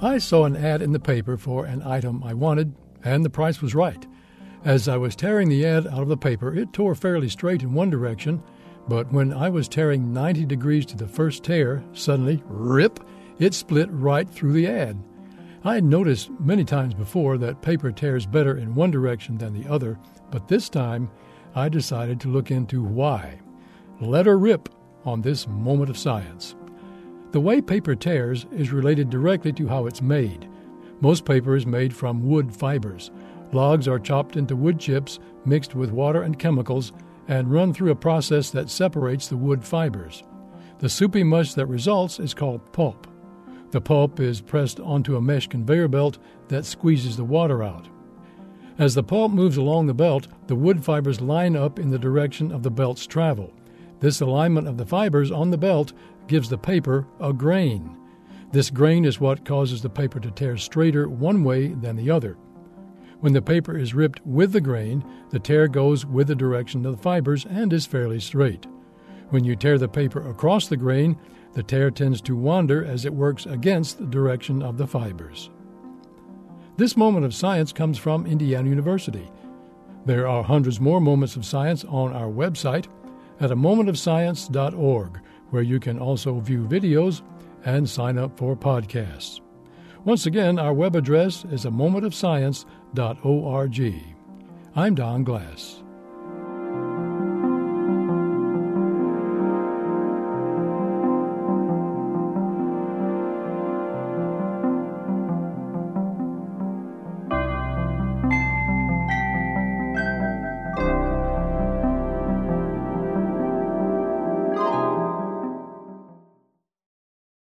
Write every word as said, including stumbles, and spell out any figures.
I saw an ad in the paper for an item I wanted, and the price was right. As I was tearing the ad out of the paper, it tore fairly straight in one direction, but when I was tearing ninety degrees to the first tear, suddenly, rip, it split right through the ad. I had noticed many times before that paper tears better in one direction than the other, but this time I decided to look into why. Let her rip on this moment of science. The way paper tears is related directly to how it's made. Most paper is made from wood fibers. Logs are chopped into wood chips, mixed with water and chemicals, and run through a process that separates the wood fibers. The soupy mush that results is called pulp. The pulp is pressed onto a mesh conveyor belt that squeezes the water out. As the pulp moves along the belt, the wood fibers line up in the direction of the belt's travel. This alignment of the fibers on the belt gives the paper a grain. This grain is what causes the paper to tear straighter one way than the other. When the paper is ripped with the grain, the tear goes with the direction of the fibers and is fairly straight. When you tear the paper across the grain, the tear tends to wander as it works against the direction of the fibers. This moment of science comes from Indiana University. There are hundreds more moments of science on our website at a moment of science dot org, where you can also view videos and sign up for podcasts. Once again, our web address is a moment of science dot org. I'm Don Glass.